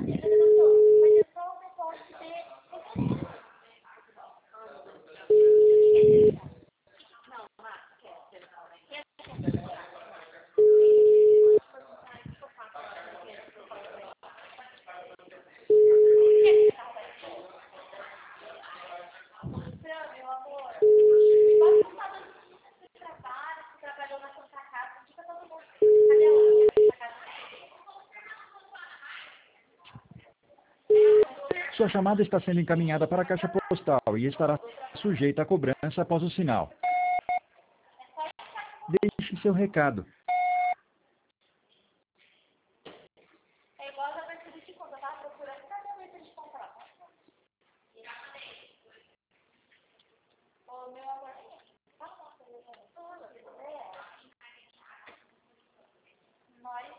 Sua chamada está sendo encaminhada para a caixa postal e estará sujeita a cobrança após o sinal. Deixe seu recado. É igual a abertura de conta, eu tava procurando, cadê a letra de contrato? Ô, meu amor, nós,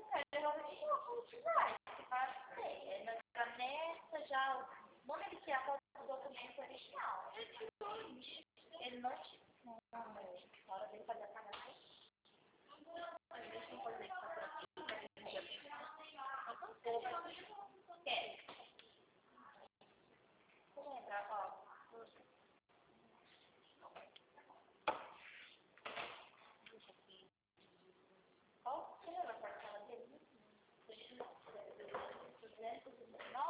nessa já, vamos ver que é a foto do documento original. Ele não tinha, não, na hora dele fazer a cagação. Deixa eu fazer isso pra quer? Lembra, ó. Ó, você lembra a parcela dele? 219.